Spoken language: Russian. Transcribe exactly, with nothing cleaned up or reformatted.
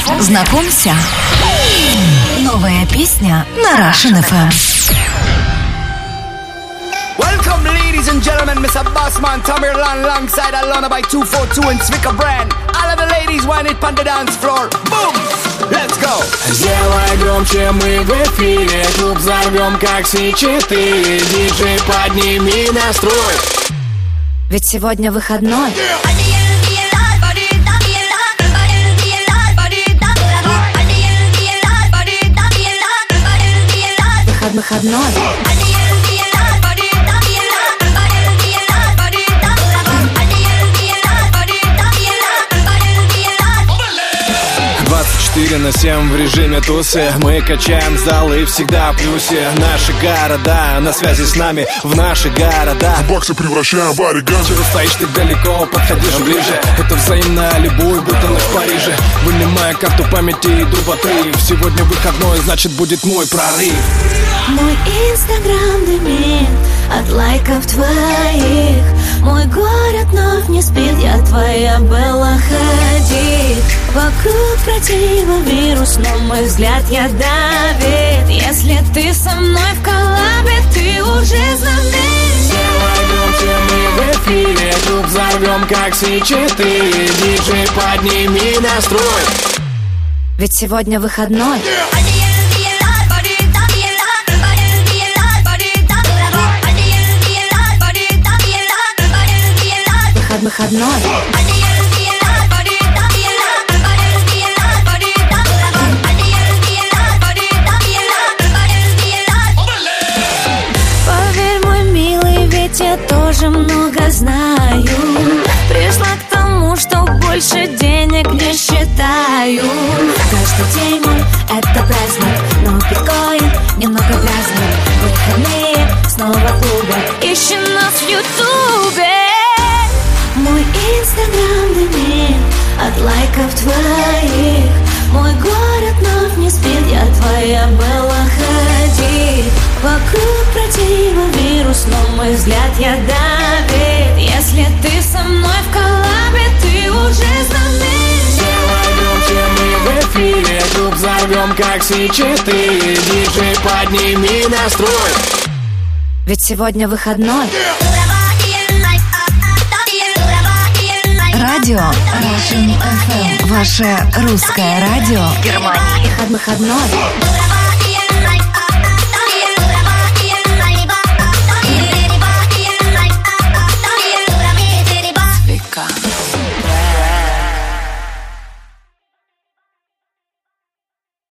Знакомься. Новая песня на Russian эф эм. Welcome, ladies and gentlemen, Mister Bossman, Tamerlan, alongside Alana by two forty-two and Swika Brand. All of the ladies want it on the dance floor. Boom! Let's go! Сделай громче, мы в эфире. Клуб взорвем, как Си четыре. Диджей, подними настрой. Ведь сегодня выходной. Выход, выходной. двадцать четыре на семь в режиме тусы. Мы качаем залы всегда в плюсе. Наши города на связи с нами. В наши города баксы превращаем в оригами. Чего стоишь ты далеко, подходишь ближе. Это взаимно, любой, будто ночь в Париже. Вынимая карту памяти, иду в отрыв. Сегодня выходной, значит будет мой прорыв. Мой инстаграм дымит от лайков твоих. Мой город вновь не спит, я твоя Белла Хадид. Вокруг противовирус, но мой взгляд ядовит. Если ты со мной в коллабе, ты уже знаменит. Сделай громче, мы в эфире. Клуб взорвем, как Си четыре. Диджей, подними настрой. Ведь сегодня выходной. Выход, выходной. Я тоже много знаю. Пришла к тому, что больше денег не считаю. Каждый день мой это праздник, но биткоин немного грязнет. Выходные снова в клубе, ищи нас в ютубе. Мой инстаграм дымит от лайков твоих. Мой город вновь не спит, я твоя Белла Хадид. Вокруг противовирус, но мой взгляд ядовит. Если ты со мной в коллабе, ты уже знаменит. Сделай громче, мы в эфире. Клуб взорвем, как Си четыре. Диджей, подними настрой. Ведь сегодня выходной. Радио Russian эф эм. Ваше русское радио Германии. Выход, выходной.